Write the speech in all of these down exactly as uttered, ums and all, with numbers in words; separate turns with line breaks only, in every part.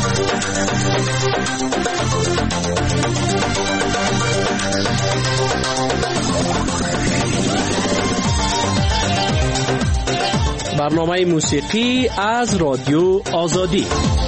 برنامه موسیقی از رادیو آزادی.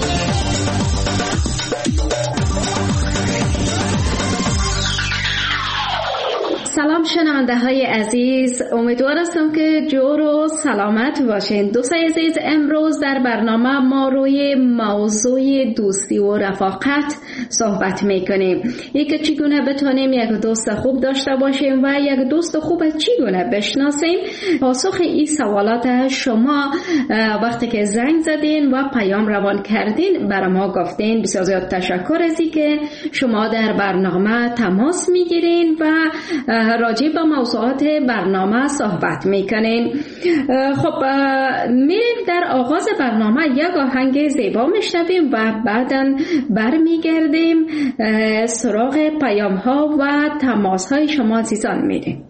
سلام شنونده های عزیز، امیدوار هستم که جور و سلامت باشین. دوستای عزیز، امروز در برنامه ما روی موضوع دوستی و رفاقت صحبت میکنیم. یک چگونه بتونیم یک دوست خوب داشته باشیم و یک دوست خوب چگونه بشناسیم. پاسخ این سوالات شما وقتی که زنگ زدین و پیام روان کردین برای ما گفتین. بسیار زیاد تشکر از اینکه شما در برنامه تماس میگیرین و راجع به موضوعات برنامه صحبت میکنین. خب میریم در آغاز برنامه یک آهنگ زیبا میشنویم و بعداً برمیگردیم سراغ پیام ها و تماس های شما عزیزان میریم.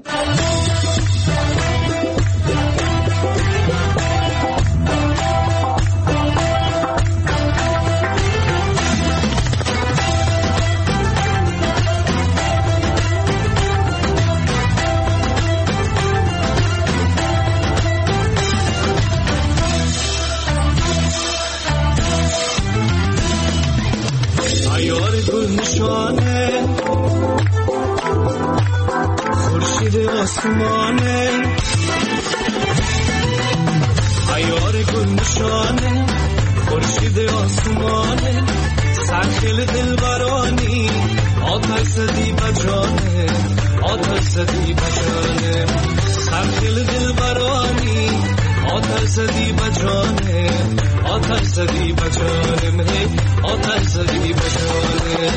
خورشید آسمانه، عیار گل نشانه، خورشید آسمانه، سرخیل دلبرانی، آتش زدی بجانه، آتش زدی بجانه، سرخیل دلبرانی، آتش زدی بجانه، آتش زدی بجانه، آتش زدی بجانه.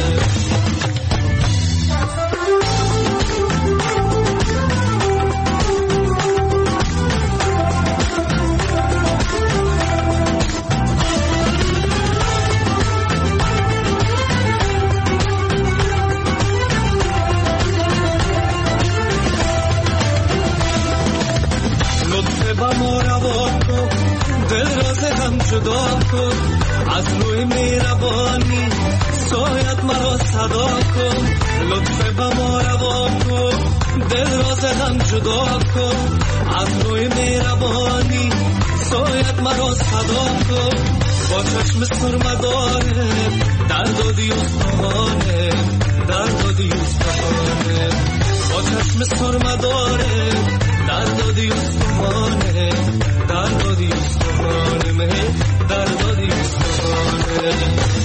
جدا کن از روی مهربانی، سایت مرا صدا کن، لطف به ما روا کن، دل را ز هم جدا کن از روی مهربانی، سایت مرا صدا کن، با چشم سرمداره درد و دیوستانه، درد و دیوستانه، با چشم سرمداره درد و دیوستانه، درد و دیوستانه، مه درد و دیوستانه.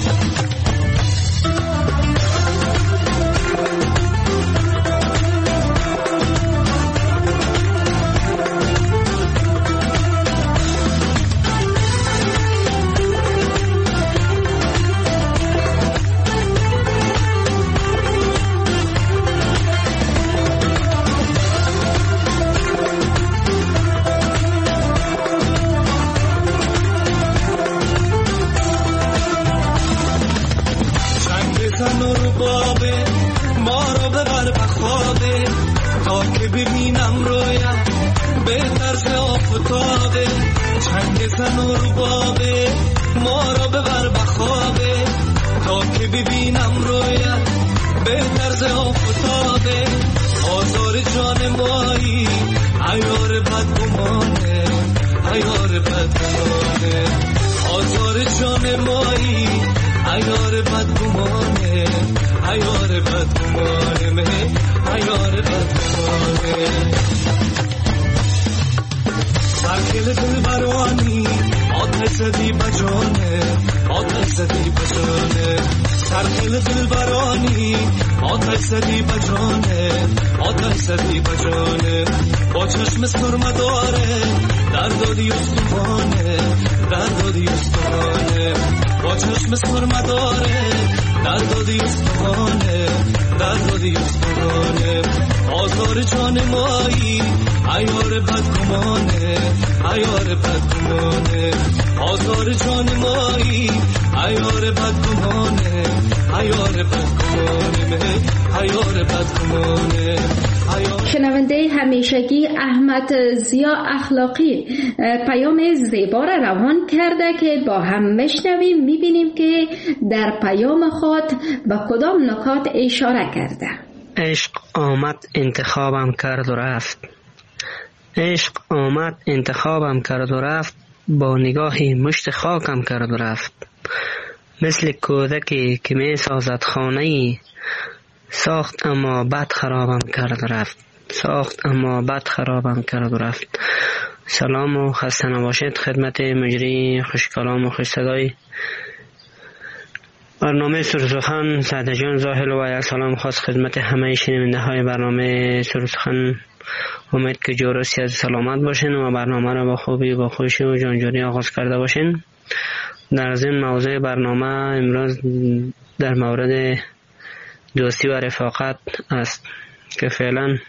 ببینم رویت بهتر ز آفتابه، چنگ زن و ربابه ما را ببر بخوابه، تا که ببینم رویت بهتر ز آفتابه، آزار جان مایی عیار بدگمانه، عیار بدگمانه، آزار جان مایی عیار بدگمانه، عیار بدگمانه، مه عیار بدگمانه. سرکل دل برانی آتش زدی بجانه، آتش زدی بجانه، سرکل دل برانی آتش زدی بجانه، آتش زدی بجانه، با چشم سرمداره درد و دیوستانه، درد و دیوستانه، با چشم سرمداره درد و دیوستانه، درد و دیوستانه، آزار جان مایی عیار بدگمانه، عیار بدگمانه، آزار جان مایی عیار بدگمانه، عیار بدگمانه، عیار بدگمانه.
شنونده همیشگی احمد ضیا اخلاقی پیام زیبا را روان کرده که با هم بشنویم. میبینیم که در پیام خود به کدام نکات اشاره کرده؟
عشق آمد انتخابم کرد و رفت. عشق آمد انتخابم کرد و رفت، با نگاهی مشت خاکم کرد و رفت. مثل کودکی که می سازد خانه‌ای، ساخت اما بد خرابم کرد و رفت. ساخت اما بد خرابم کرد و رفت. سلام و خسته نباشید خدمت مجری خوش کلام و خوش صدای برنامه سرسخن سعد جان زاهل و یک سلام خاص خدمت همه شنونده های برنامه سرسخن. امید که جورسی از سلامت باشین و برنامه را با خوبی با خوشی و جانجوری آغاز کرده باشین. در از این موضوع برنامه امروز در مورد دوستی و رفاقت است که فعلا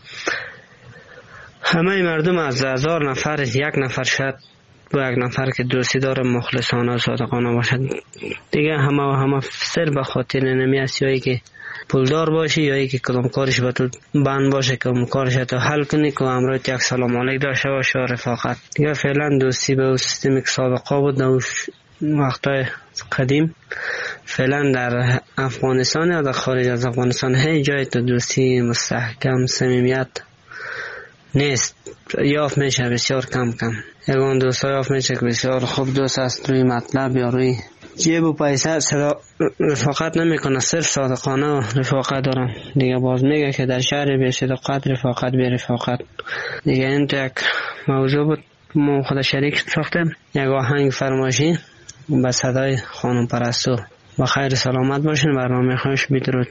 همه مردم از هزار نفر یک نفر شد و یک نفر که دوستی داره مخلصانه و صادقانه باشد. دیگه همه و همه سر به خاطر نمی است، یا ای که پولدار باشی یا ای که کدام کارش به تو بند باشه که اون کارش تو حل کنی که امروز یک سلام علیک داشته باشه و رفاقت. دیگه فعلا دوستی به اون سیستمی که سابقه بود در وقتای قدیم فعلا در افغانستان یا در خارج از افغانستان هیچ جای تو دوستی مستحکم صمیمیت نیست. یافت میشه بسیار کم کم. یگان دوست ها یافت میشه که بسیار خوب دوست است، روی مطلب یا روی جیب و پیسه صدا رفاقت نمیکنه، صرف صادقانه و رفاقت دارن. دیگه باز میگه که در شهر بی صداقت رفاقت بی رفاقت. دیگه این تو یک موضوع بود ما خود شریک ساختیم، یک آهنگ فرمایشی به صدای خانم پرستو. با خیر سلامت باشین. برنامه خوش بدرود.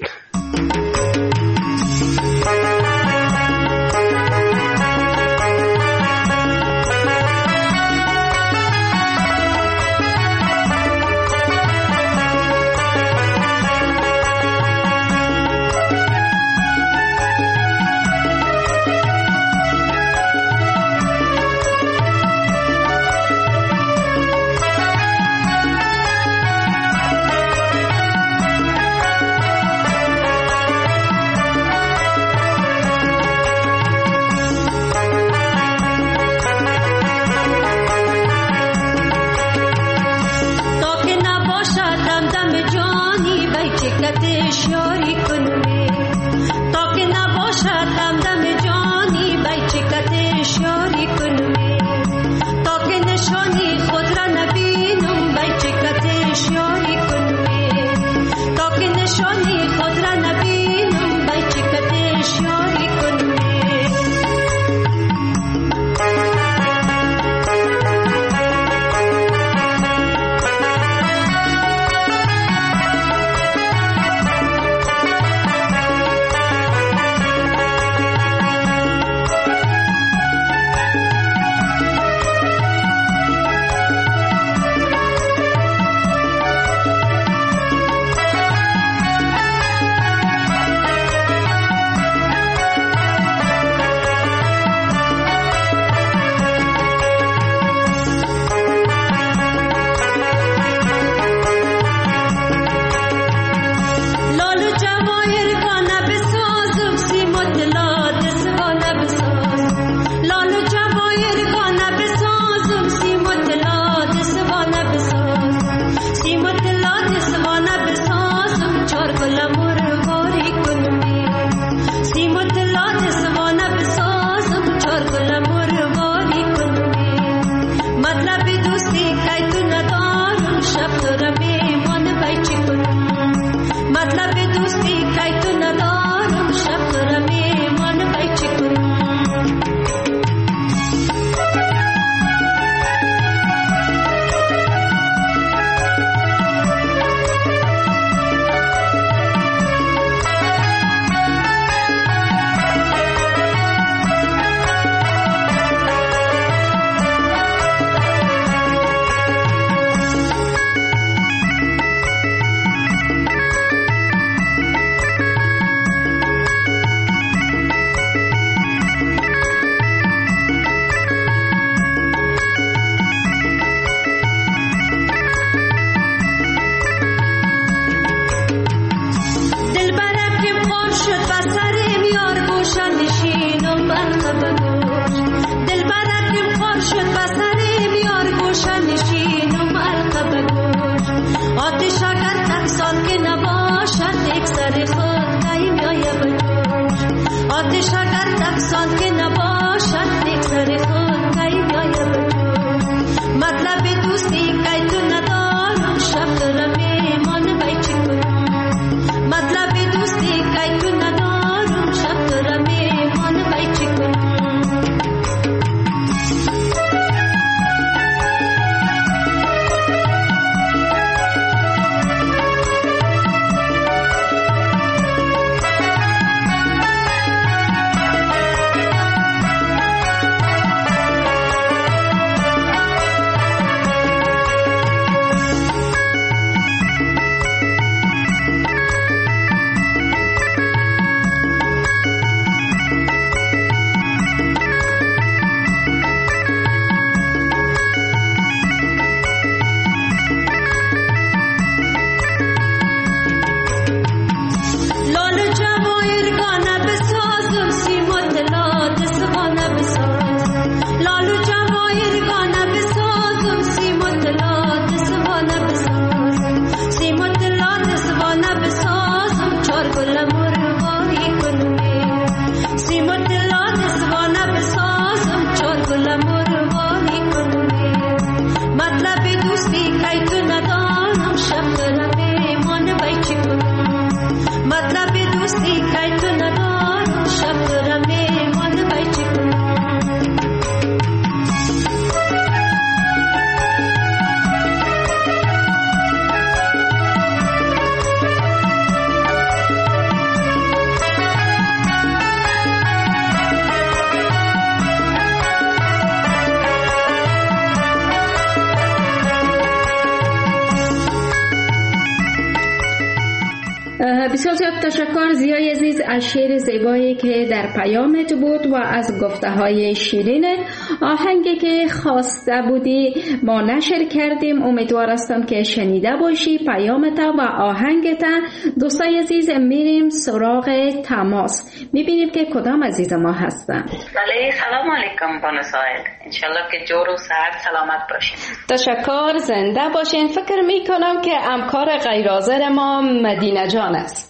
بسیار زیاد تشکر زیای عزیز از شعر زیبایی که در پیامت بود و از گفته های شیرین. آهنگی که خواسته بودی ما نشر کردیم، امیدوار هستم که شنیده باشی پیامت و آهنگت. دوستای عزیز میریم سراغ تماس، میبینیم که کدام عزیز ما هستن.
بله سلام علیکم بانو سائل، انشالله که جور و صحت سلامت باشین.
تشکر، زنده باشین. فکر میکنم که همکار غیر حاضر ما مدینه جان است.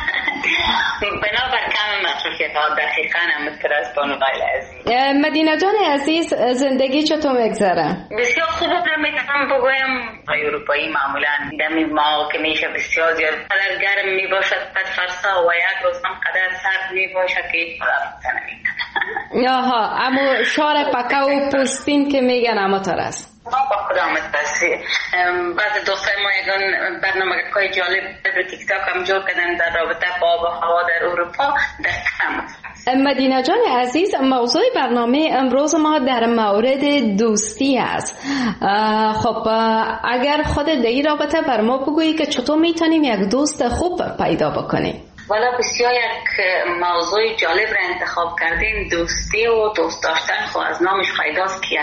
بنابر کم مصروفیت ها دقیقا هم مذکر است بانو سائل عزیز.
مدینه جان عزیز، زندگی چطور میگذره؟
بسیار خوب رو میتونم بگویم. اروپایی معمولا دمی ما که میشه بسیار زیاد قدر گرم میباشد قد فرسا و یک روز هم قدر سرد میباشد که هیچ رفتن نمیتونه.
آها، اما شار پکه و پوستین که میگن اما تر است.
با خدا متبسی. بعض دوستای ما یکان برنامه که جالب در تیک تاک هم جور کردن در رابطه با آب و هوا در اروپا در کم.
مدینه جان عزیز، موضوع برنامه امروز ما در مورد دوستی است. خب اگر خود در این رابطه بر ما بگویی که چطور میتونیم یک دوست خوب پیدا بکنیم؟
والا بسیار یک موضوع جالب را انتخاب کردین. دوستی و دوست داشتن خب از نامش پیداست که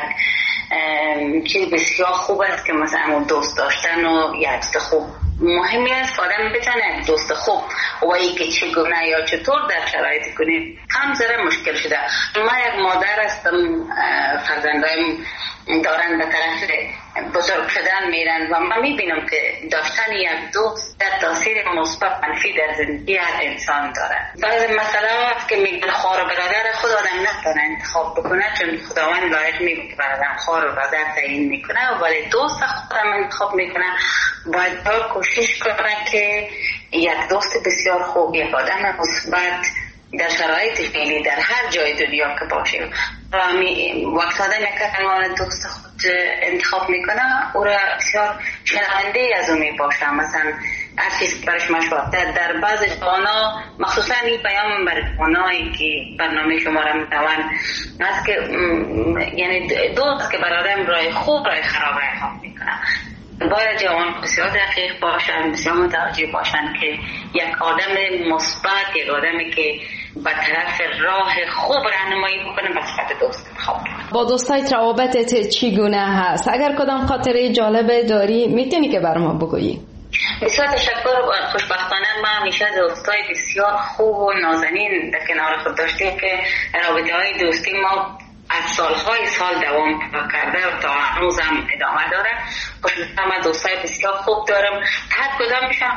یک چیز بسیار خوب است که مثلا دوست داشتن و یک دوست خوب مهمی است که آدم بتونه یک دوست خوب و ای که چگونه یا چطور در شرایط کنید هم ذره مشکل شده. ما یک مادر هستم، فرزندایم دارن به طرف بزرگ شدن میرن و من میبینم که داشتن یک دوست در تاثیر مثبت منفی در زندگی هر انسان داره. بعضی مسئله هست که میگن خواهر و برادر خود آدم نتونه انتخاب بکنه، چون خداوند لایق میگه که برادر خواهر و برادر تعیین میکنه، ولی دوست خودم انتخاب میکنه. باید بار کوشش کنه که یک دوست بسیار خوب، یک آدم مثبت در شرایط فعلی در هر جای دنیا که باشیم وقت آدم یک عنوان دوست خود انتخاب میکنه او را بسیار شنونده از او میباشه. مثلا هر چیز برش مشورت در بعض جوانا، مخصوصا این پیام بر جوانایی که برنامه شما را میتوان است که یعنی دوست که بر آدم رای خوب رای خراب انتخاب میکنه. باید جوان بسیار دقیق باشن، بسیار متوجه باشن که یک آدم مثبت، یک آدمی که به طرف راه خوب راهنمایی بکنه به صفت دوست انتخاب کنه.
با دوستایت روابطت چگونه هست؟ اگر کدام خاطره جالبه داری میتونی که بر ما بگویی؟
بسیار تشکر. خوشبختانه ما همیشه دوستای بسیار خوب و نازنین در کنار خود داشتیم که رابطه های دوستی ما از سالهای سال دوام کرده و تا هنوز هم ادامه داره. خوشبختانه من دوستای بسیار خوب دارم، هر کدامشان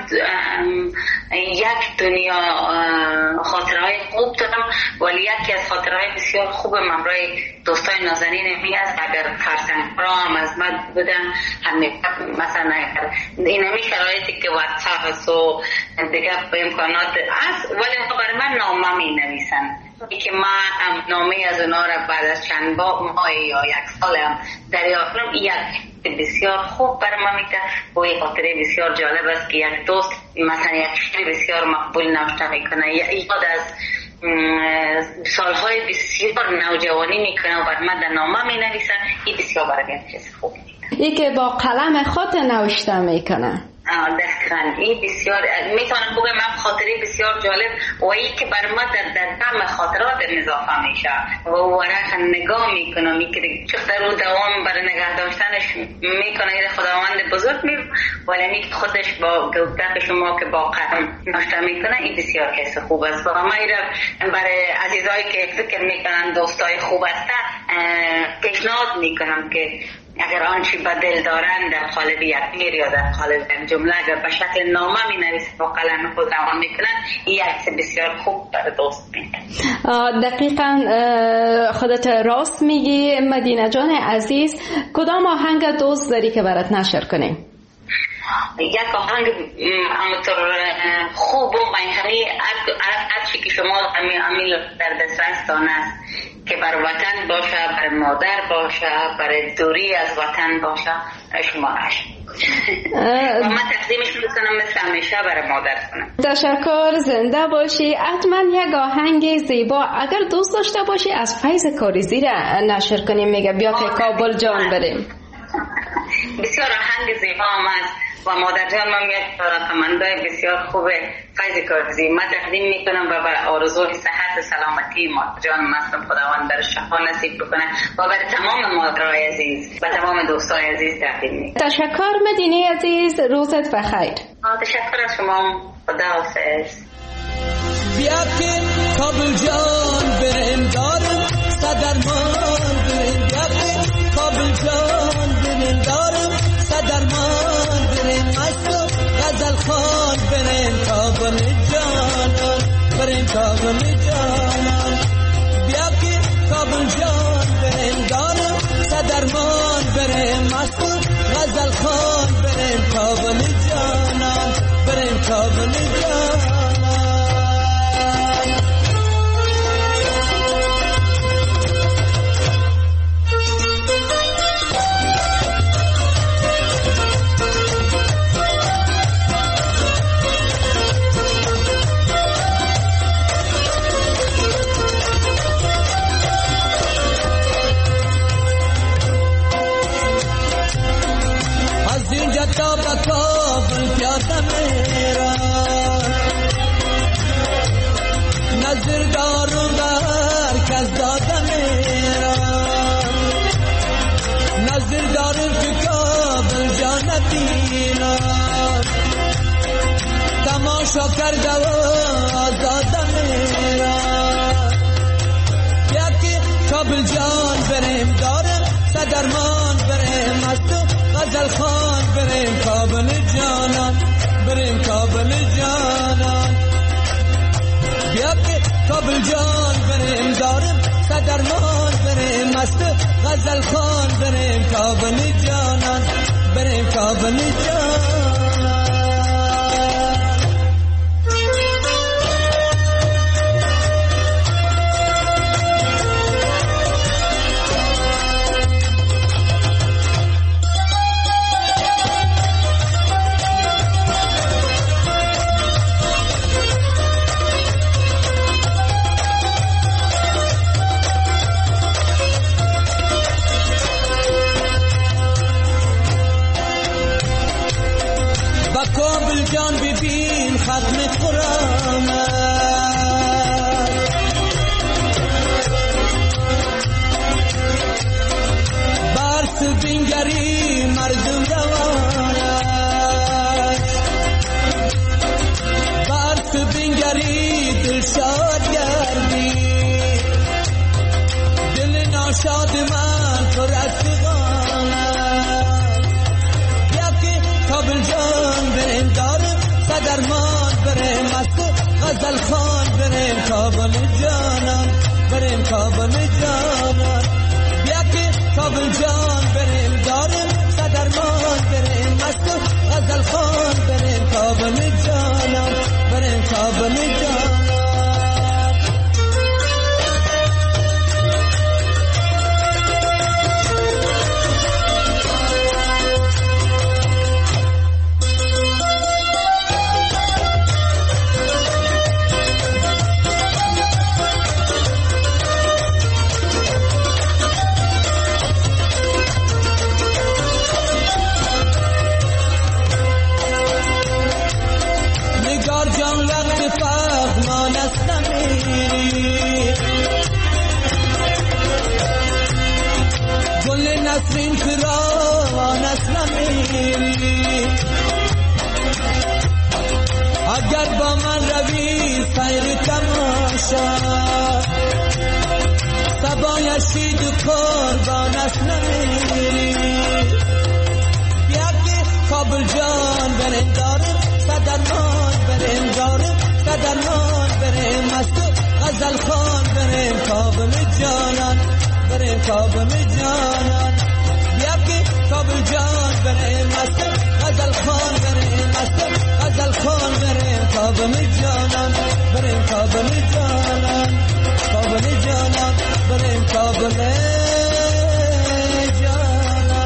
یک دنیا خاطرهای خوب دارم، ولی یکی از خاطرهای بسیار خوب من برای دوستای نازنین می است. اگر فرزند را هم از من بودن همه مثلا این همی شرایطی که واتساپ هست و دیگه به امکانات هست، ولی برای من نامه می نویسن که من نامه از اونا را بعد از چند ماه یا یک سال هم دریافت کنم. یک بسیار خوب برای من میده و یک خاطره بسیار جالب است که یک دوست مثلا یک شعر بسیار مقبول نوشته میکنه، یاد از سالهای بسیار نوجوانی میکنه و بعد من در نامه می نویسن. این بسیار برای من چیز خوب میده.
ای که با قلم خود نوشته میکنه.
دقیقاً این بسیار میتونم بگم من خاطره بسیار جالب و این که بر ما در در دم خاطرات اضافه میشه و ورق نگاه میکنم میکنه چقدر رو دوام برای نگه داشتنش میکنه. این خداوند بزرگ می ولی می خودش با گفتن شما که با قلم نوشته میکنه این بسیار کس خوب است. و ما اینا برای عزیزایی که فکر میکنن دوستای خوب هستن پیشنهاد میکنم که اگر آنچه به دل دارن در قالب یک شعر یا در قالب یک جمله اگر به شکل نامه می نویسن با قلم خود روان میکنن این یک بسیار خوب برای دوست میده.
دقیقاً خودت راست میگی مدینه جان عزیز. کدام آهنگ دوست داری که برات نشر کنیم؟
یک آهنگ همونطور خوب و منحنی هرچی که شما امیل در دسترستان است که بر وطن باشه، بر مادر باشه، بر دوری از وطن باشه شما عشق و من تقدیمش میکنم مثل همیشه برای مادر کنم.
تشکر، زنده باشی. حتما یک آهنگ زیبا اگر دوست داشته باشی از فیض کاریزی را نشر کنیم. میگه بیا که کابل جان بریم.
بسیار آهنگ زیبا هم است و مادر جان من یک علاقه‌مندای بسیار خوب فیض کارزی من تقدیم میکنم و به آرزوی صحت و سلامتی مادر جان مستم خداوند در شفا نصیب بکنه و برای تمام مادرای عزیز و تمام دوستای عزیز تقدیم میکنم.
تشکر مدینه عزیز، روزت بخیر.
تشکر از شما، خداحافظ.
بیا که کابل جان بریم دارم صدرمان بریم، بیا که کابل جان بریم دارم صدرمان بریم، مستو غزل خان بریم کابل جانان بریم کابل جانان. بیا که کابل جان بریم دارم صدرمان بریم، مستو غزل خان بریم کابل جانان بریم کابل جانان. تا به کابل پیاده میرم، نظر دارم بر کس داده میرم، نظر دارم که کابل جا نبینم، تماشا کرده و آزاده میرم. بیا که کابل جان بریم دارم صدرمان بریم، مستو غزل خان بریم کابل جانان بریم کابل جانان. بیا که کابل جان بریم دارم صدرمان بریم، مست غزل خان بریم کابل جانان بریم کابل جانان. جان ببین ختم قرآن برس بینگری مردم روان برس بینگری دل شاد گردی دل ناشاد من پر از فغان. بیا که کابل جان بریم دارم صدرمان بریم، مست غزل خان بریم کابل جانان بریم کابل جانان. بیا که کابل جان بریم دارم صدرمان بریم، مست غزل خان بریم کابل جانان بریم کابل جانان. نسرین فراوان است نمیری، اگر با من روی سیر تماشا سبای شید قربان است نمیری. بیا که کابل جان بریم دارم صدرمان بریم دارم صدرمان بریم، مست غزل خان بریم کابل جانان بریم کابل جانان. بیا که کابل جان بریم مست غزل خان بریم، مست غزل خان بریم کابل جانان بریم کابل جانان کابل جانان بریم کابل جانان.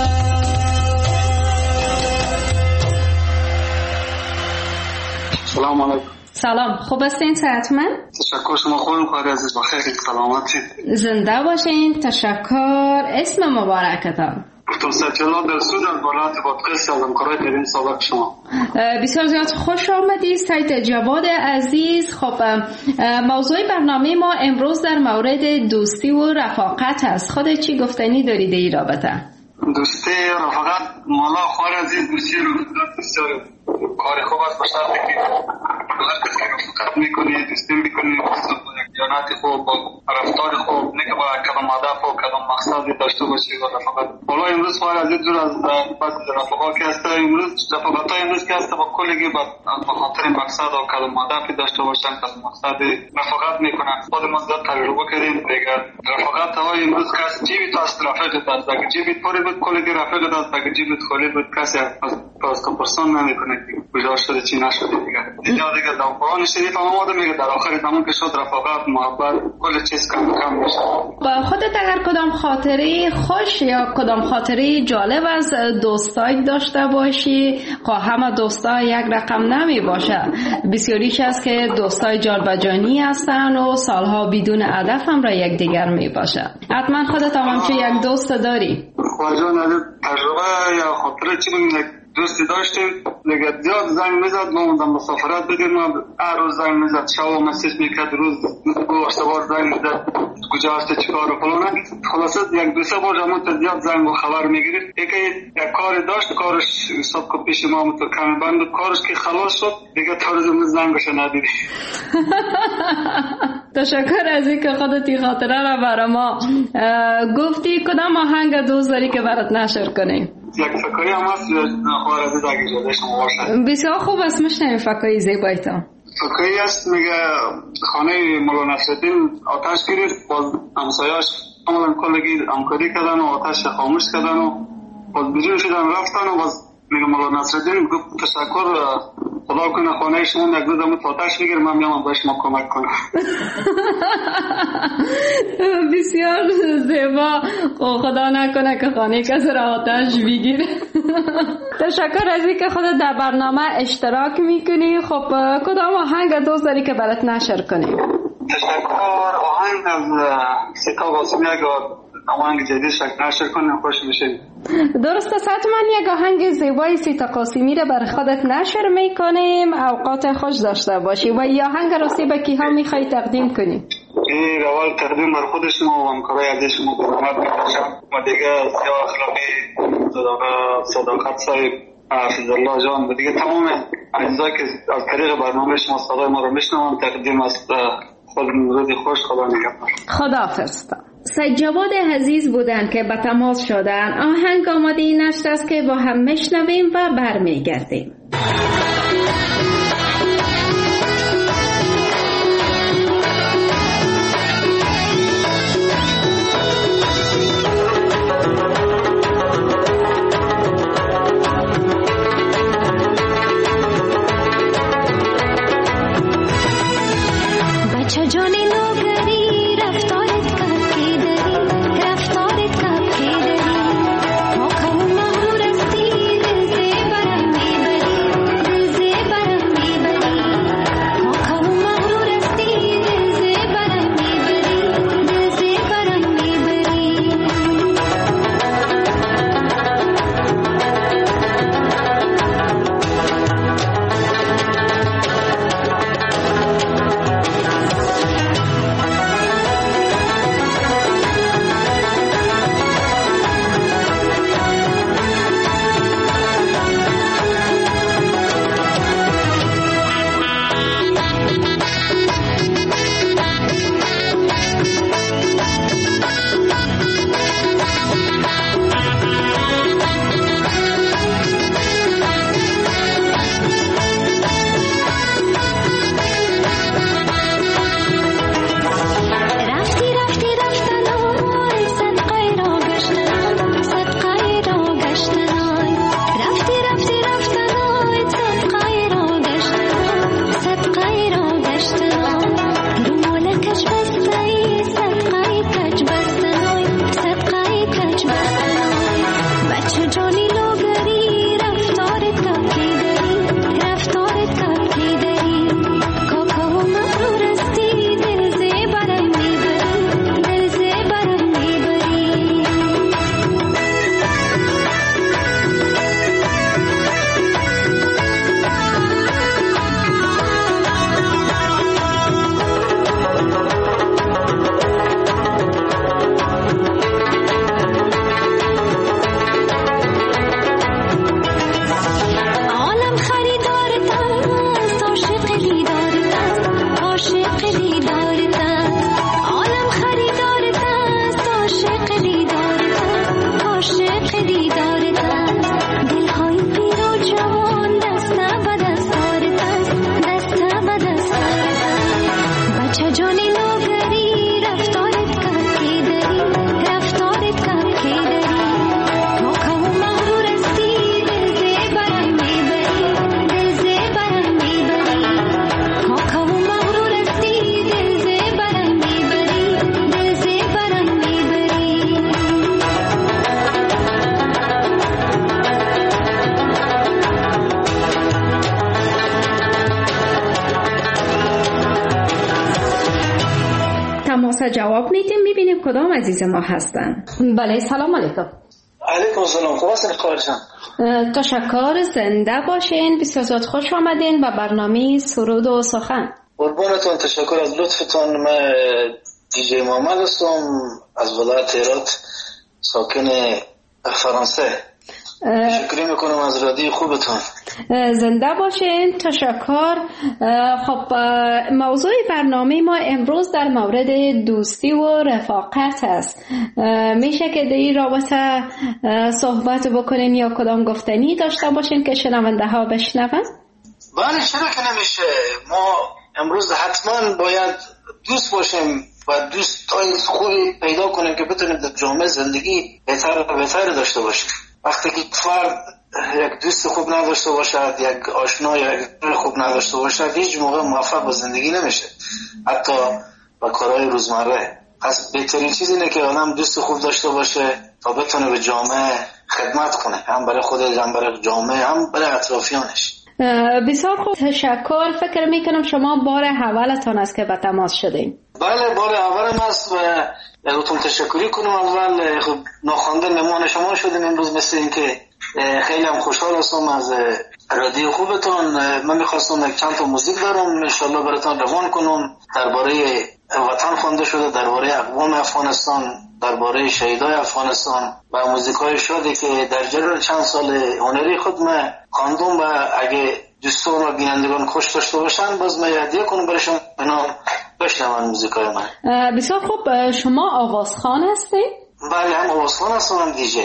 سلام علیکم.
سلام، خوب هستین؟ صحتمند؟
تشکر، شما خوبین؟ خواهد عزیز بخیر، سلامتی،
زنده باشین. تشکر. اسم مبارکتان؟
دکتر سجلا دلسود از ولایت بادغیس از همکارای ترین سابق شما.
بسیار زیاد خوش آمدید سید جواد عزیز. خب موضوع برنامه ما امروز در مورد دوستی و رفاقت است. خود چی گفتنی دارید این رابطه؟
دوستی و رفاقت مولا خوار عزیز دوستی رو بسیار کار خوب است. باشد که هر کسی رفاقت میکنه دوستی میکنه دیانت خوب با رفتار خوب نه که با کدام هدف و کدام مقصدی داشته باشه و رفاقت. حالا امروز خوار عزیز دور از بعض رفاقات که هست امروز رفاقت های امروز که هست با کلگی با خاطر مقصد و کدام هدفی داشته باشن کدام مقصدی رفاقت میکنن. خود ما زیاد تجربه کردیم دیگه رفاقت های امروز که هست جیبی تو است رفاقت است اگه جیبی پوری بود کلگی رفاقت است اگه جیبی خالی بود کسی از کمپرسون نمیکنه کجا شده چی نشده دیگه. اینجا دیگه در قرآن شریف هم آمده میگه در آخر زمان که شد رفاقت محبت کل چیز کم کم میشه.
با خودت اگر کدام خاطره خوش یا کدام خاطره جالب از دوستای داشته باشی، خواه همه دوستا یک رقم نمی باشه، بسیاریش است که دوستای جالبجانی هستن و سالها بدون هدف هم را یک دیگر می باشه. حتما خودت هم چه یک دوست داری؟
خواجان از تجربه یا خاطره چی بگیم دوستی داشتیم دیگه زیاد زنگ میزد ما موندم مسافرت بدیم ما هر روز زنگ میزد شب مسیج میکرد روز دو سه بار زنگ میزد کجا هستی چیکار و فلان. خلاصه یک دو سه بار همون تا زیاد زنگ و خبر میگیرید. یکی یک کاری داشت کارش حساب که پیش ما تو کمی بند کارش که خلاص شد دیگه تا روز امروز زنگش ندیدی.
تشکر از اینکه خودت این خاطره را برای ما گفتی. کدام آهنگ دوست داری که برات نشر کنیم؟
یک فکایی هم هست خوار عزیز اگه جاده شما باشد.
بسیار خوب است میشنیم فکایی زیبایتان.
فکایی است میگه خانه مولا نصرالدین آتش گرفت باز همسایاش آمدن کلگی همکاری کردن و آتش خاموش کردن و باز بیرون شدن رفتن و باز میگه مولا نصرالدین گفت تشکر خدا کنه خانه شما یک روز هم آتش بگیر من میام باش ما کمک کنم.
بسیار زیبا. خدا نکنه که خانه کسی را آتش بگیره. تشکر از اینکه خودت در برنامه اشتراک میکنی. خب کدام آهنگ دوست داری که برات نشر کنیم؟
تشکر. آهنگ از سیتا قاسمی اگر آهنگ جدید شکل نشر کنیم خوش میشه.
درست است. حتما یک آهنگ زیبای سیتا قاسمی را بر خودت نشر میکنیم. اوقات خوش داشته باشی. و این آهنگ راستی به کیها میخوای تقدیم کنی؟
این اول تقدیم بر خود شما و همکارای عزیز شما برامت میکشم و دیگه سیاه اخلاقی صداقت صاحب حفظ الله جان و دیگه تمام عزیزایی که از طریق برنامه شما صدای ما رو میشنوم تقدیم است. خود روزی خوش. خدا نگهدار.
خداحافظ. سید جواد عزیز بودن که به تماس شدن. آهنگ آماده این نشر است که با هم میشنویم و برمیگردیم.
بچه جانی نوگری رفتارت که داری رفتارت که داری ما خیلی مغرور استی دل زیبرم میبری دل
تماس جواب میدیم، میبینیم کدام عزیز ما هستن. بله سلام علیکم.
علیکم السلام. خوب هستین خواهر جان؟
تشکر، زنده باشین. بسیار زیاد خوش آمدین به برنامه سرود و سخن.
قربانتون، تشکر از لطفتون. من دیجی محمد هستم از ولایت هرات، ساکن فرانسه. تشکر میکنم از رادیو خوبتون.
زنده باشین. تشکر. خب موضوع برنامه ما امروز در مورد دوستی و رفاقت است. میشه که در این رابطه صحبت بکنیم یا کدام گفتنی داشته باشین که شنونده ها بشنون؟
بله، چرا که نمیشه. ما امروز حتما باید دوست باشیم و دوستای خوبی پیدا کنیم که بتونیم در جامعه زندگی بهتر و بهتر داشته باشیم. وقتی که فرد یک دوست خوب نداشته باشد، یک آشنا یا یک خوب نداشته باشد، هیچ موقع موفق به زندگی نمیشه، حتی با کارهای روزمره. پس بهترین چیز اینه که آدم دوست خوب داشته باشه تا بتونه به جامعه خدمت کنه، هم برای خودش، هم برای جامعه، هم برای اطرافیانش.
بسیار خوب، تشکر. فکر میکنم شما بار اولتان است که به تماس شدین.
بله، بار اولم است و یادتون تشکری کنم. اول خب ناخوانده مهمان شما شدیم امروز، مثل این که خیلی هم خوشحال هستم از رادیو خوبتون. من میخواستم یک چند تا موزیک دارم انشالله براتون روان کنم، درباره وطن خوانده شده، درباره اقوام افغانستان، درباره شهیدای افغانستان و موزیکای شادی که در جریان چند سال هنری خود من خواندم و اگه دوستان و بینندگان خوش داشته باشن باز من هدیه کنم برایشون، اینا بشنون موزیکای من.
بسیار خوب. شما آوازخوان هستید؟
بله، هم آوازخوان هستم هم دیجی.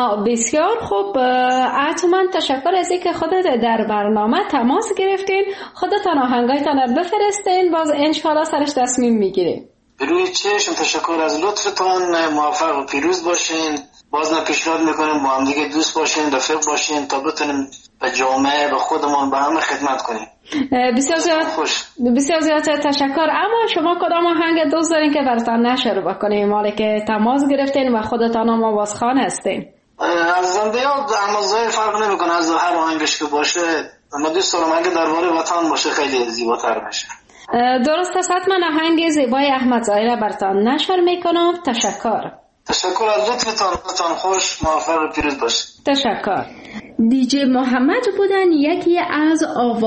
بسیار خوب. حتما تشکر از اینکه خودت در برنامه تماس گرفتین. خودتان آهنگایتان رو بفرستین، باز انشالله سرش تصمیم میگیریم.
بروی چشم. تشکر از لطفتان. موفق و پیروز باشین. باز نه پیشنهاد میکنیم با هم دیگه دوست باشین، رفیق باشین تا بتونیم به جامعه، به خودمون، به همه خدمت کنیم.
بسیار زیاد بسیار زیاد تشکر. اما شما کدام آهنگ دوست دارین که براتون نشر بکنیم، مالی که تماس گرفتین و خودتان هم آوازخوان هستین؟
از زنده یاد آموزهای فرق نمیکنه، از هر آهنگش که باشه. من دوست دارم اگه درباره وطن باشه خیلی زیباتر میشه.
درست است. حتما آهنگ زیبای احمد ظاهری براتون نشر میکنم. تشکر.
تشکر از لطفتان. لطفتان خوش، موفق و پیروز باشید.
تشکر. دیجی محمد بودن، یکی از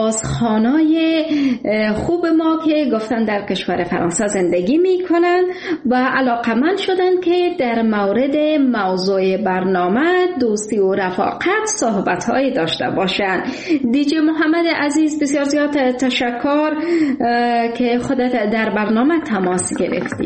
آوازخوانای خوب ما که گفتن در کشور فرانسه زندگی میکنن و علاقمند شدن که در مورد موضوع برنامه دوستی و رفاقت صحبت‌هایی داشته باشن. دیجی محمد عزیز، بسیار زیاد تشکر که خودت در برنامه تماس گرفتی.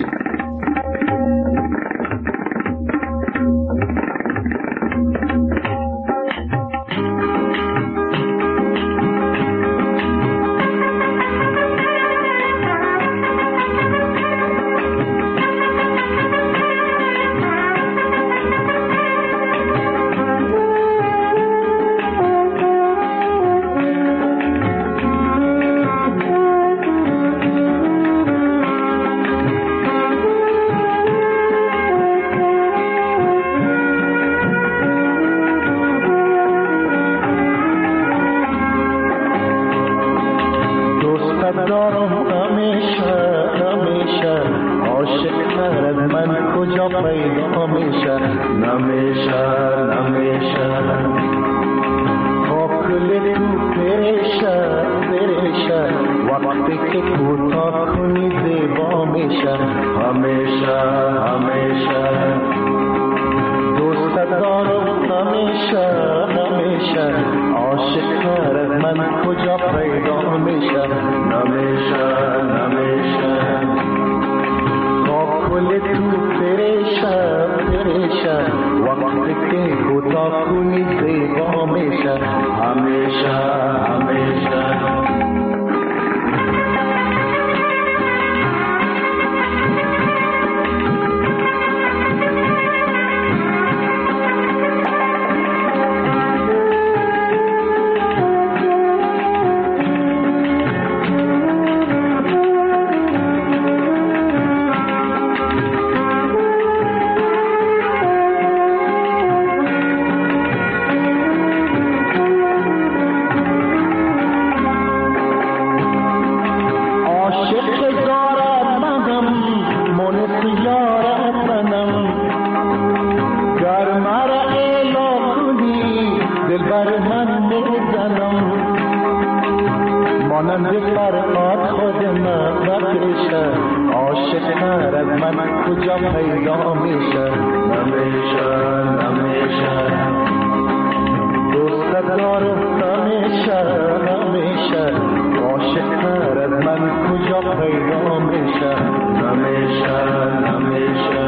مانند فرهاد خود نبشه، عاشق تر از من کجا پیدا میشه؟ نمیشه نمیشه دوست دارم نمیشه نمیشه، عاشق تر از من کجا پیدا میشه؟ نمیشه نمیشه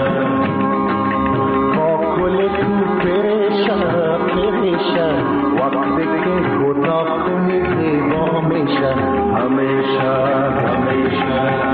با کل تو پریشه پریشه، وقتی که گناه کنی زیبا میشه. همیشه همیشه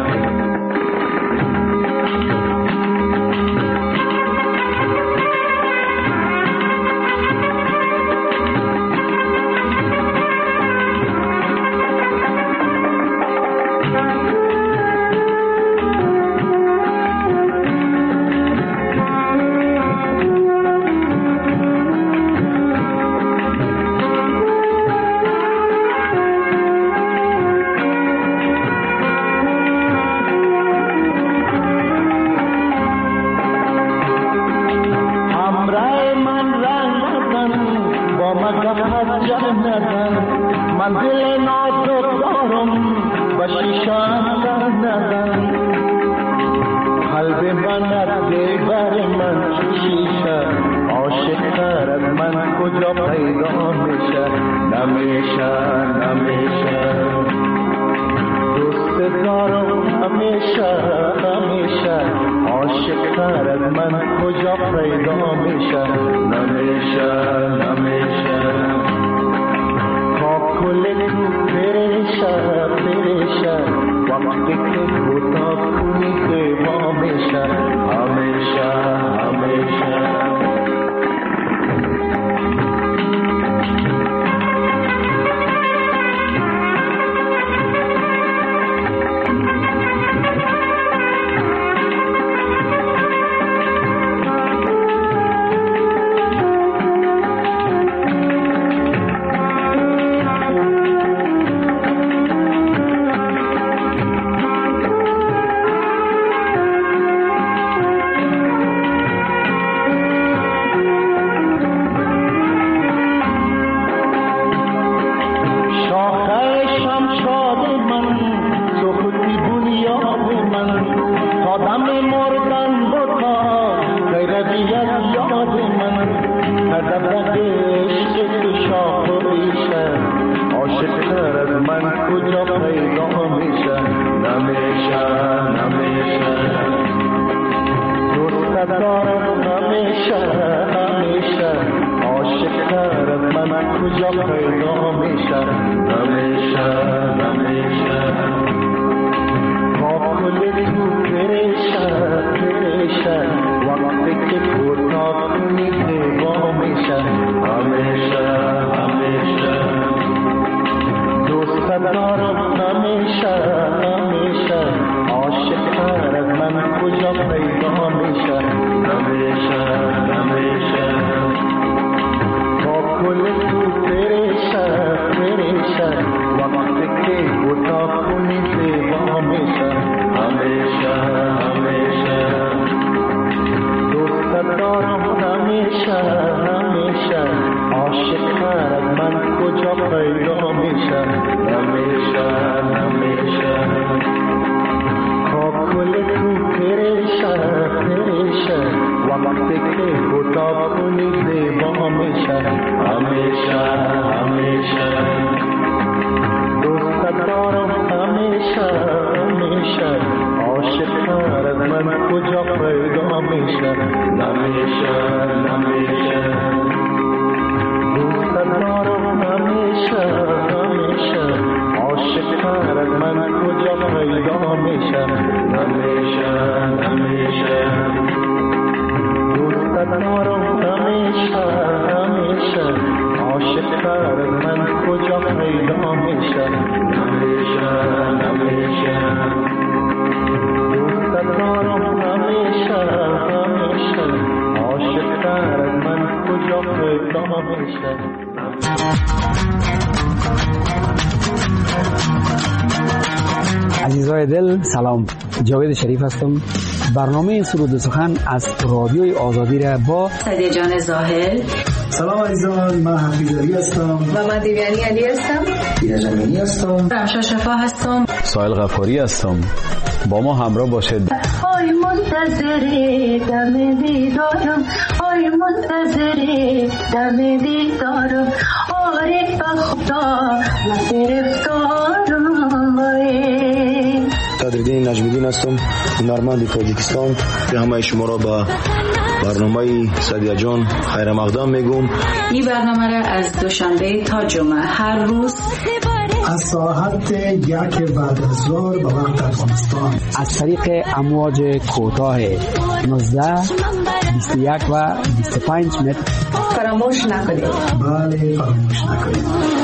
عزیزای دل سلام، جاوید شریف هستم.
برنامه سرود و سخن از رادیوی آزادی را با
سعدیه جان زاهد.
سلام عزیزان، من حفیظ علی هستم
و من دیویانی علی هستم.
دیده جمینی هستم.
رمشا شفا هستم.
سایل غفاری هستم. با ما همراه باشید.
آی منتظر دم دیدارم، آی منتظر دم دیدارم، عارف خدا گرفتارم.
صدرالدین نجمیدین هستم، هنرمند تاجیکستان. همه شما را به برنامه سعدیه جان خیر مقدم میگم.
این برنامه را از دوشنبه تا جمعه هر روز
از ساعت یک بعد از ظهر به وقت افغانستان
از طریق امواج کوتاه نوزده، بیست و یک و بیست و پنج متر
فراموش نکنید.
بله فراموش نکنید.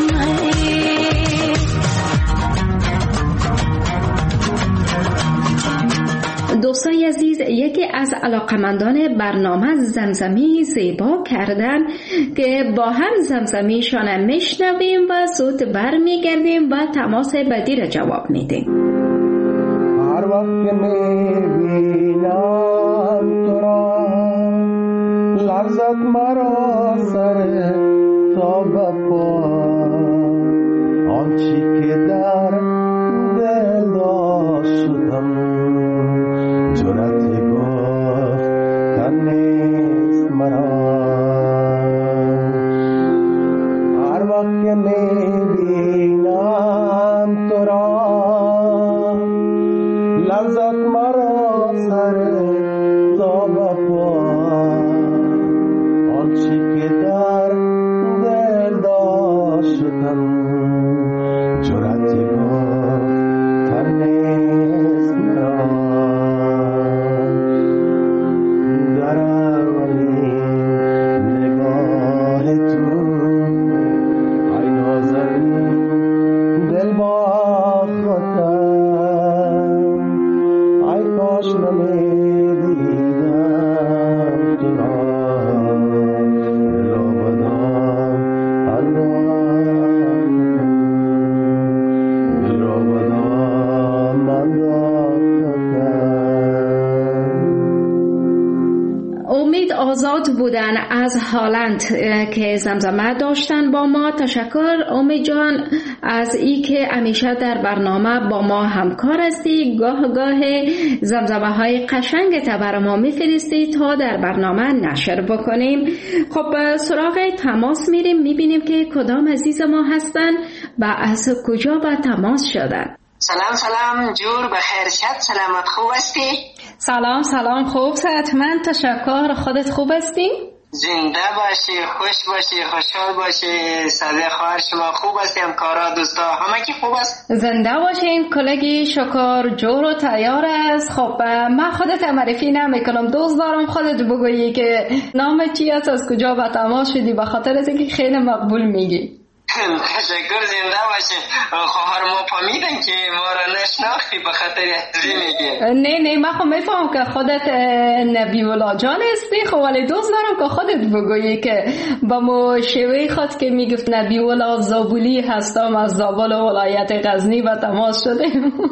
دوستای عزیز، یکی از علاقمندان برنامه زمزمی زیبا کردن که با هم زمزمیشان میشنویم و زود برمیگردیم و تماس بعدی را جواب میدیم.
هر وقت که میبینم تو را لرزد مرا سر تا بپا، آنچی که در دل داشتم جرأت گفتن نیست مرا. هر وقت که میبینم تو را لرزد مرا سر تا بپا، آنچی که در دل داشتم جرأت گفتن نیست مرا.
آزاد بودن از هالند که زمزمه داشتن با ما. تشکر امید جان از ای که همیشه در برنامه با ما همکار هستی. گاه گاه زمزمه های قشنگ تا برای ما میفرستی تا در برنامه نشر بکنیم. خب سراغ تماس میریم، میبینیم که کدام عزیز ما هستن و از کجا با تماس شدن.
سلام سلام، جور بخیر شد، سلامت خوب هستی؟
سلام سلام، خوب صحتمند، تشکر. خودت خوب هستی؟
زنده باشی، خوش باشی، خوشحال باشی. صدای خواهر شما خوب هستی؟ همکارا دوستا همه کی خوب است؟
زنده باشین. کلگی شکر جور و تیار است. خب من خودت معرفی نمیکنم، دوست دارم خودت بگویی که نام چی است، از کجا به تماس شدی، به خاطر از اینکه خیلی مقبول میگی.
تشکر، زنده باشین. خواهر ما فهمیدن که ما را نشناختی به خاطر ازی میگی.
نه نه، من خب میفهم که خودت نبی الله جان هستی، خب ولی دوست دارم که خودت بگویی که با مو شیوه خود که میگفت نبی الله زابلی هستم، از زابل ولایت غزنی و تماس شده.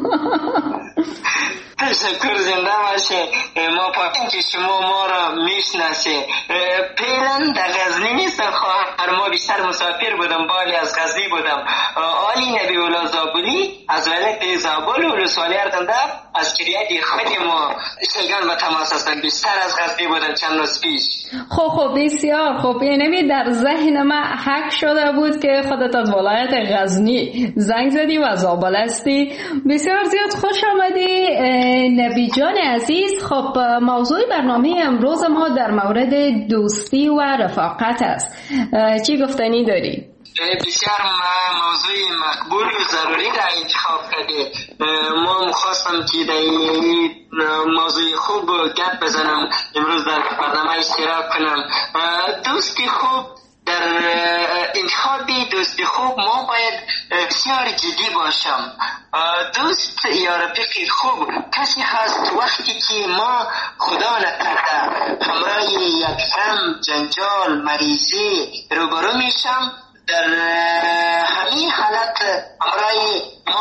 تشکر، زنده باشه. ما پاکیم که شما ما را میشناسی. پیلن در غزنی نیستم، خواهر ما بیشتر مسافر بودم، بالی از غزنی بودم. آلی نبی الله زابلی از ولایت زابل و رسوالی اردنده از کریت خود ما شیگان به تماس هستن، بیشتر از غزنی بودم چند روز پیش.
خب خب بسیار خب، اینمی در ذهن من حک شده بود که خودت از ولایت غزنی زنگ زدی و زابل هستی. بسیار زیاد خوش آمدی نبی جان عزیز. خب موضوع برنامه امروز ما در مورد دوستی و رفاقت است. چی گفتنی داری؟
بسیار موضوع مقبول و ضروری را انتخاب کرده. ما مخواستم که در این موضوع خوب گپ بزنم، امروز در برنامه اشتراک کنم. دوستی خوب، در انتخاب دوستی خوب ما باید بسیار جدی باشم. دوست یا رفیق خوب کسی هست وقتی که ما خدا نکرده همراه یک غم، جنجال، مریضی روبرو میشم، در همین حالت برای ما کمک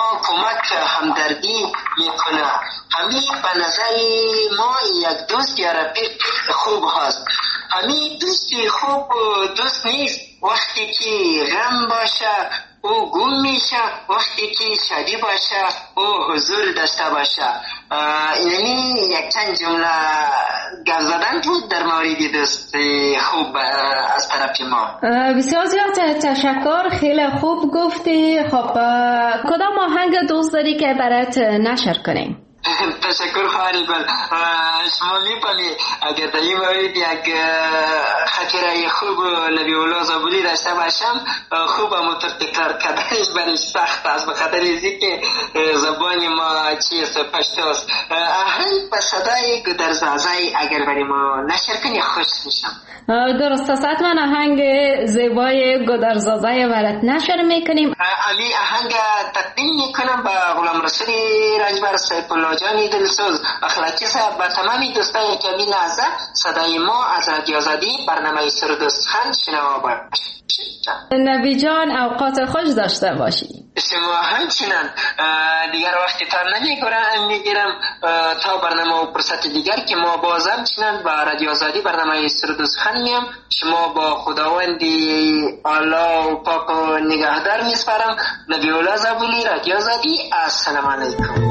کمک همدردی میکنه. همین به نظر ما یک دوست یا رفیق خوب هست. همین دوستی خوب دوست نیست وقتی که غم باشه او گم میشه، وقتی که شادی باشه او حضور داشته باشه. یعنی یک چند جمله گپ زدن بود در مورد دوست خوب از طرف ما.
بسیار زیاد تشکر، خیلی خوب گفتی. خب کدام آهنگ دوست داری که برات نشر کنیم؟
تشکر خواهر بل. شما می‌فهمی اگر در این مورد یک خاطره خوب نبی الله زابلی داشته باشم خوب هم تکرار کردنش برای سخت است به خاطر اینکه که زبان ما چیست پشتوست. آهنگ به صدای گودرزازی اگر برای ما نشر کنی خوش میشم.
درست است، حتما آهنگ زیبای گودرزازی برات نشر میکنیم.
علی آهنگ تقدیم میکنم به غلام رسول رجبر سیف الله جانی دلسوز اخلاقی صاحب، به تمامی دوستان کمی نازه صدای ما از رادیو آزادی برنامه سردوست خان شنوا باشید.
نبی جان اوقات خوش داشته باشی.
شما همچنان دیگر وقتی تا نمیگیرم میگیرم تا برنامه و فرصت دیگر که ما باز همچنان با رادیو آزادی برنامه سردوست خان میم. شما با خداوندی الله و پاک و نگهدار میسپارم. نبی الله زابلی، رادیو آزادی. السلام علیکم.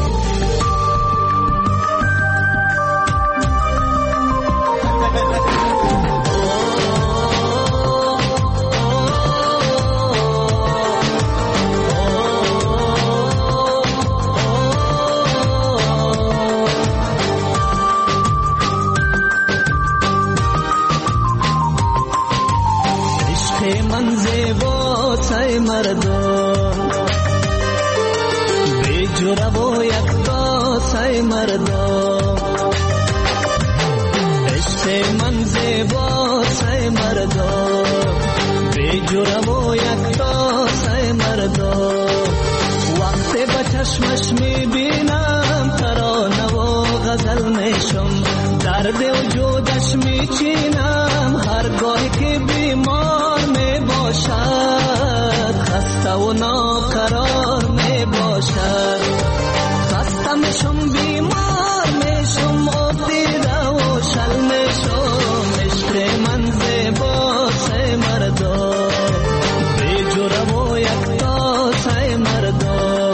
من زیبا سای مردم بی جرا و یکتا سای مردم، عشق من زیبا سای مردم بی جرا و یکتا سای مردم. وقتی با چشمش میبینم ترانه و غزل میشم، درد وجودش میچینم هرگاه که بیمار می باشد، خسته و ناقرار می باشد. خسته میشم بیمار میشم و دیده و شل میشم. عشق من زیبا سای مردم بی جرا و یکتا سای مردم.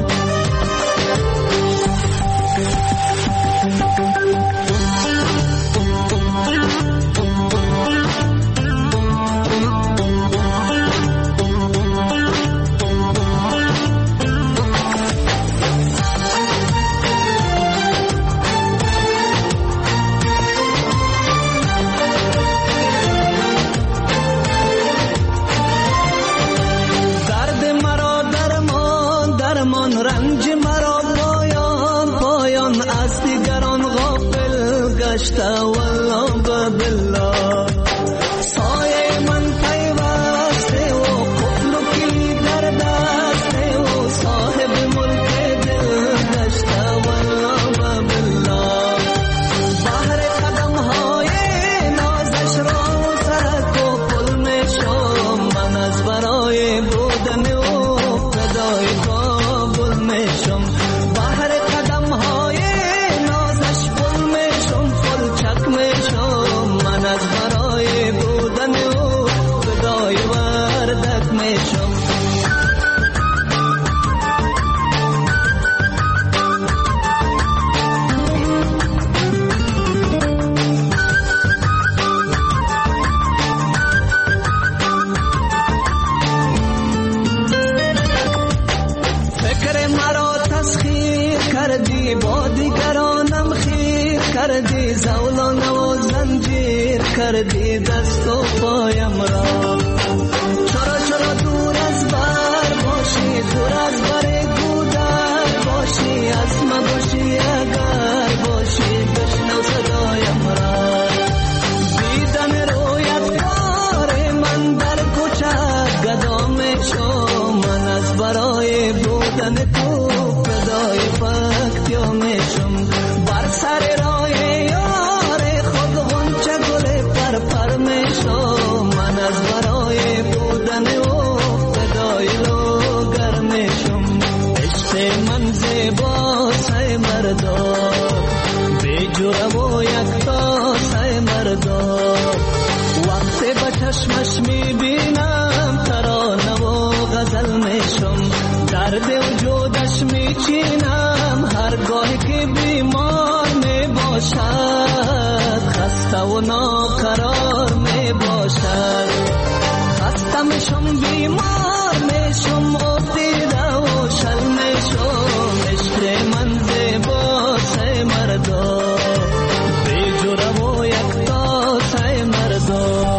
کردی دست و پایم را، چرا چرا دور از بر باشی، دور از بر گودر باشی، از ما باشی اگر باشی، بشنو صدایم را. دیدن رویت کار من در کوچه گدام شو، من از برای بودن تو فدای فکتیا میشم. بر سر راه یار خود غنچه گل پر پر میشم، من از برای بودن او فدای لوگر میشم. عشق من زیبا سای مردا به جرم و یکتا سای مردا وقتی به چشمش میبینم ترانه و غزل میشم درد وجودش میچینم هرگاه که بیمار میباشد خسته و ناقرار میباشد خسته میشم بیمار میشم افتیده و شل میشم عشق من زیبا سای مردا بی جرم و یکتا سای مردا.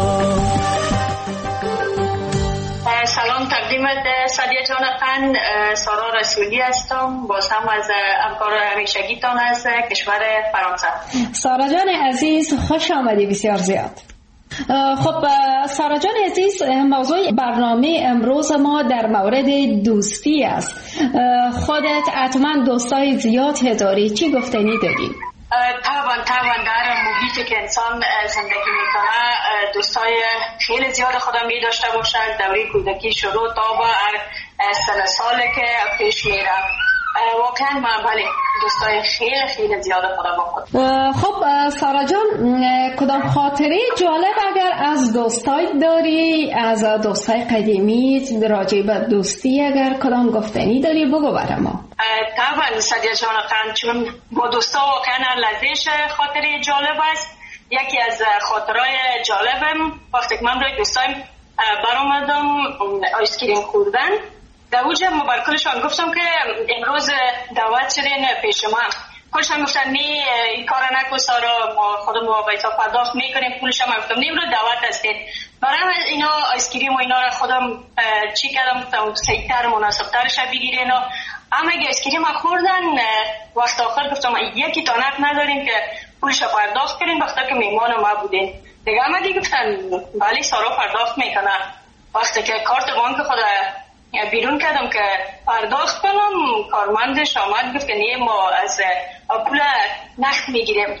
سلام تقدیمت سادیا جان فن، سارا رسولی هستم، باز هم از همکار همیشگیتان از کشور فرانسه.
سارا جان عزیز خوش آمدی بسیار زیاد. خب سارا جان عزیز، موضوع برنامه امروز ما در مورد دوستی است. خودت حتما دوستای زیاد داری، چی گفتنی داری؟
طبعا طبعا در محیطی که انسان زندگی میکنه دوستای خیلی زیاد خودم می داشته باشد. دوره کودکی شروع تا به سن سالی که پیش میره واقعا من بله دوستای خیلی خیلی زیاد خودم با خود.
خب سارا جان، کدام خاطره جالب اگر از دوستای داری، از دوستای قدیمی راجع به دوستی اگر کدام گفتنی داری بگو برای ما.
طبعا سادیا جان خان، چون با دوستا واقعا لذیذ خاطره جالب است. یکی از خاطرهای جالبم وقتی که من روی دوستایم برآمدم آیسکریم خوردن، در اوج مبارکلشان گفتم که امروز دعوت شدین پیش ما. کلشان گفتن نی این کار نکن سارا، ما خودم با بیتا پرداخت میکنیم پولشان. من گفتم نیم رو دعوت هستید. برای اینا آیسکریم و اینا را خودم چی کردم، گفتم سیتر مناسبترش بگیرین. اما اگه آیسکریم خوردن وقت آخر گفتم یکی تانک نداریم که پولش پرداخت کنیم وقتی که میمان ما بودین. دیگه اما دیگه گفتن بله سارا پرداخت میکنه. وقتی که کارت بانک خود بیرون کردم که پرداخت کنم، کارمندش آمد گفت که نه ما از پول نقد میگیریم.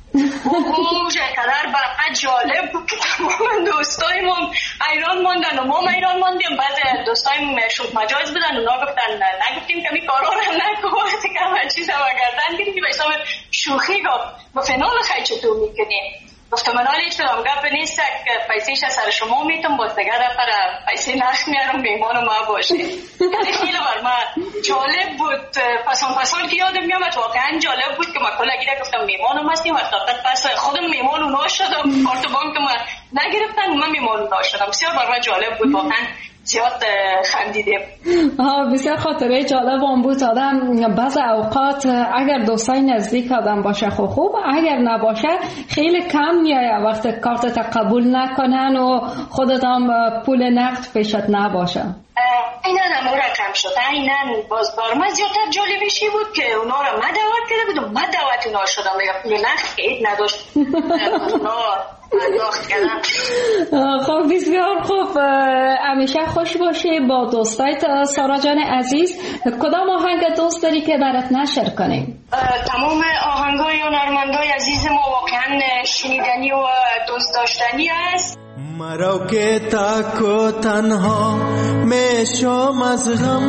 اوه چقدر برای جالب بود که تمام دوستایمون ایران ماندن و ما ایران ماندیم. بعد دوستایم شوخ مجاز بودن، اونا گفتن نگفتیم که می کارا رو نکن وقتی که همه چیز رو گردن گیریم. به حساب شوخی گفت با فنال خیلی چطور میکنیم. گفتم من حالی چطور هم گفت نیست که پیسیش سر شما میتونم باز دیگر پر پیسی نخ میارم بیمان و ما باشه. خیلی بر من جالب بود. پسان پسان که یادم میامد واقعا جالب بود که ما کلا گیره گفتم میمانم هستیم. وقتا پس خودم میمان اونا شدم، کارت بانک ما نگرفتن، من میمان اونا شدم. بسیار بر من جالب بود، واقعا زیاد خندیدیم.
بسیار خاطره جالب هم بود. آدم بعض اوقات اگر دوستای نزدیک آدم باشه خوب خوب، اگر نباشه خیلی کم میایه وقتی کارت قبول نکنن و خودت هم پول نقد پیشت نباشه.
اینا نمورا کم شد. اینا باز بار ما زیادتر جالبشی بود که اونا را ما دعوت کرده بودم، ما دعوت اونا شدم دیگه پول نقد اید نداشت اونا پرداخت کردن.
خب بسیار خوب، همیشه خوش باشی با دوستایت. سارا جان عزیز، کدام آهنگ دوست داری که برات نشر کنیم؟
تمام آهنگای هنرمندای عزیز ما واقعا شنیدنی و دوست داشتنی است.
مرا که تک و تنها میشم از غم،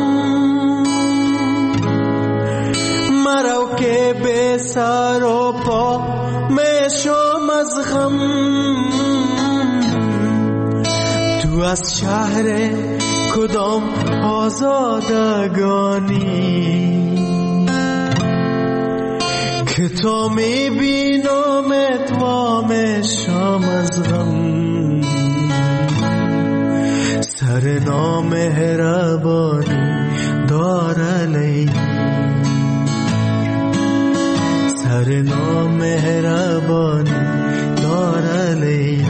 مرا که به سر و پا میشم از غم. تو از شهر کدام آزادگانی که تو میبینمت و میشم از غم. سر نامهربانی داره لیلی، سر نامهربانی داره لیلی.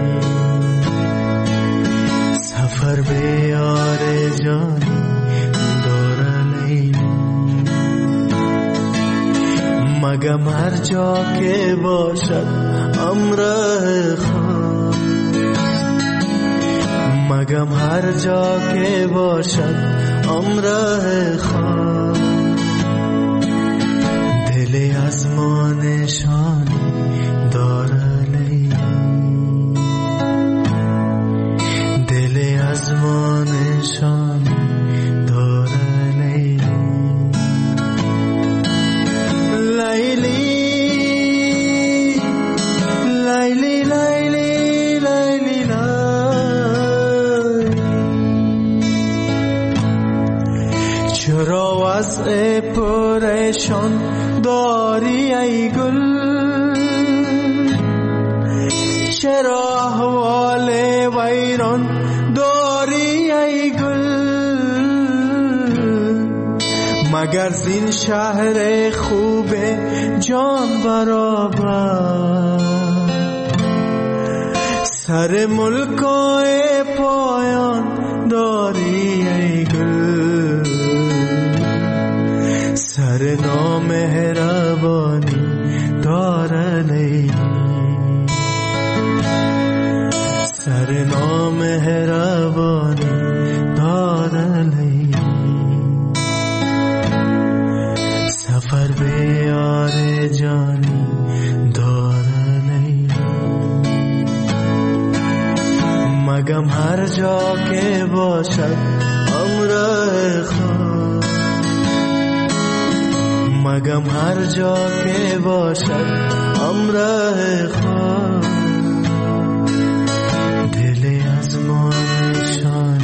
سفر به یار جانی داره لیلی. مگم هر جا که باشد امر خواست، مگم هر جا که باشد امر خواست. دل از ما نشانی داره لیلی، دل از ما نشانی داره لیلی.
چرا وضع پریشان داری ای گل، چرا احوال ویران داری ای گل، مگر زین شهر خوب جان برابر سر ملکای پایان داری ای گل، سر نامهربانی دارن ای، سر نامهربانی دارن ای، سفر به یار جانی دارن ای، مگم هر جا که باشد همراه خود، مگم هر جا که باشد همراه خود، دل از ما نشان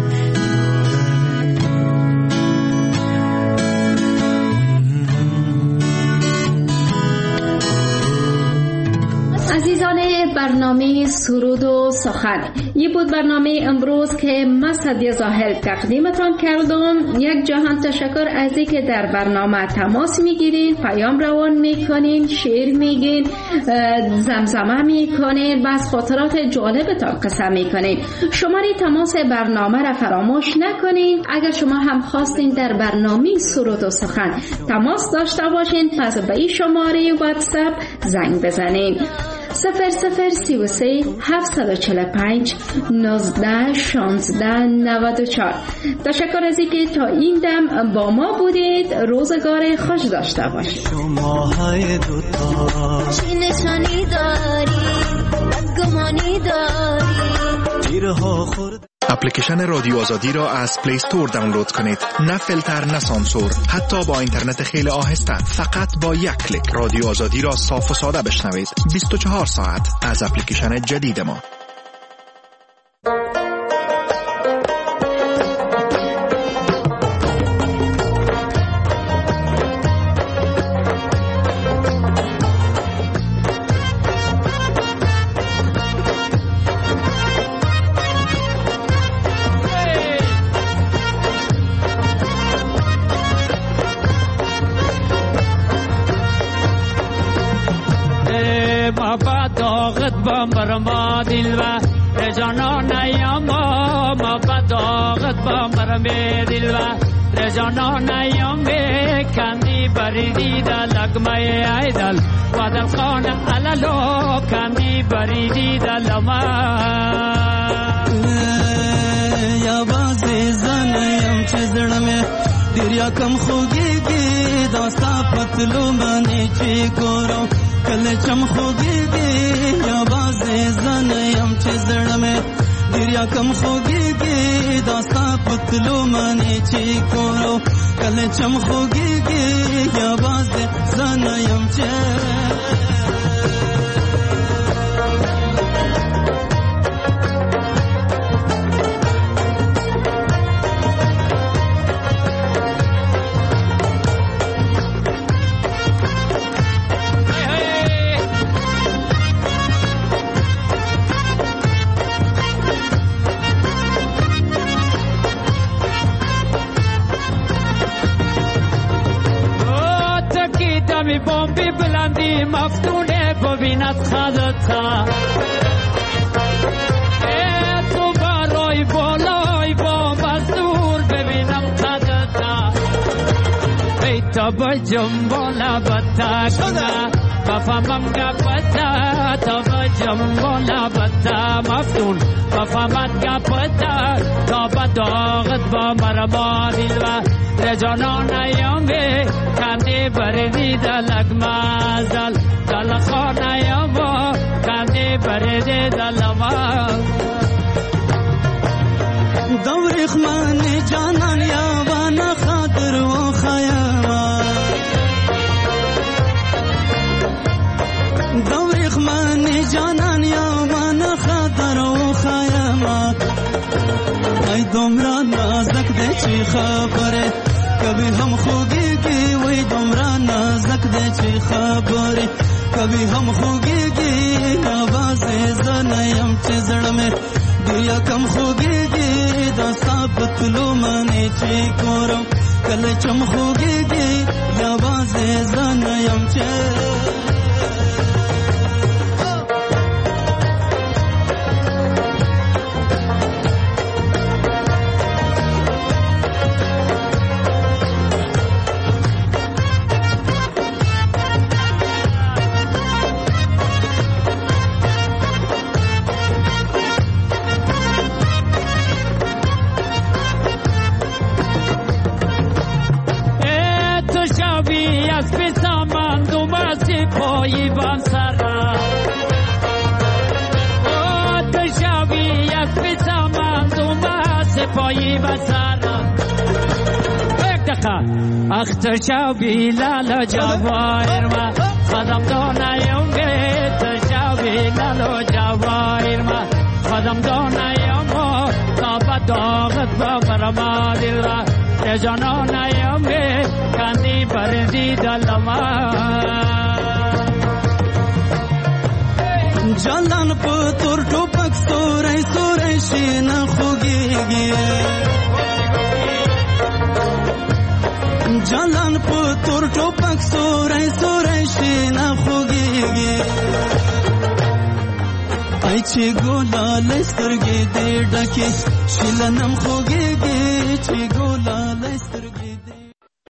عزیزان برنامه سرود و سخن، یه بود برنامه امروز که من سعدیه زاهل تقدیمتان کردم. یک جهان تشکر از اینکه در برنامه تماس میگیرین، پیام روان میکنین، شعر میگین، زمزمه میکنین و از خاطرات جالبتان قصه میکنین. شماره تماس برنامه را فراموش نکنین. اگر شما هم خواستین در برنامه سرود و سخن تماس داشته باشین، پس به این شماره واتساپ زنگ بزنین: صفر صفر سی و سه هفتصد و چهل و پنج نوزده شانزده نود و چهار. تشکر از اینکه تا این دم با ما بودید. روزگار خوش داشته باشید.
شماهای دوتا
چی نشانی داری، گمانی داری،
تیرها خورد.
اپلیکیشن رادیو آزادی را از پلی استور دانلود کنید. نه فیلتر نه سانسور، حتی با اینترنت خیلی آهسته، فقط با یک کلیک رادیو آزادی را صاف و ساده بشنوید. بیست و چهار ساعت از اپلیکیشن جدید ما.
برما دل و رجانان ایام ما بداغت با مرم دل و رجانان ایام کندی بریدی دلق مای ایدل و دل خان علالو کندی بریدی دلما
یا بازی زنیم چه زړه دریا کم خوږیږي داستا پتلو باندې چې ګورم کله چم خوږیږي یا بازی زنیم چه زړه مې دریا کم خوږیږي داستا پتلو باندې چې ګورم کله چم خوږیږي یا بازی زنیم چه
بمبی بلندی مفتونه ببیند خدتا ای تو برای بالای با مزدور ببینم خدتا ای تا با جنبالا بتا کنه بفهمم گپتا تا با جنبالا بتا مفتون بفهمت گپتا تا با داغت با مرما دیل و رجانان ایامه کندی بردی دلق مازل دل خانه یاما کندی بردی دلما
دوری خمان جانان یاوانا خاطر و خیاما دوری خمان جانان یاوانا خاطر و خیاما ای دومران نازک ده چی خبره
کبھی هم خوږیږي وای دومره نازک دی چې خبرې کبھی هم خوږیږي نوازې زه نه یم چې زړه مې ډېر کم خوږیږي دا ثابت لو منې چې ګورم کله چې هم خوږیږي یوازې زه نه یم چې
اختر شاوی لالا جواهر ما خدم دانایم بیت شاوی لالا جواهر ما خدم دانایم تابا داغت با برما دل را جانانایم کندی بردی دلما
جانان پتور ټوپک سورای سورای شین خوږیږي جانان پتور ټوپک سورای سورای شین خوږیږي ای چې ګولاله سترګې دې ډکې شیلنم خوږیږي چې ګولاله سترګې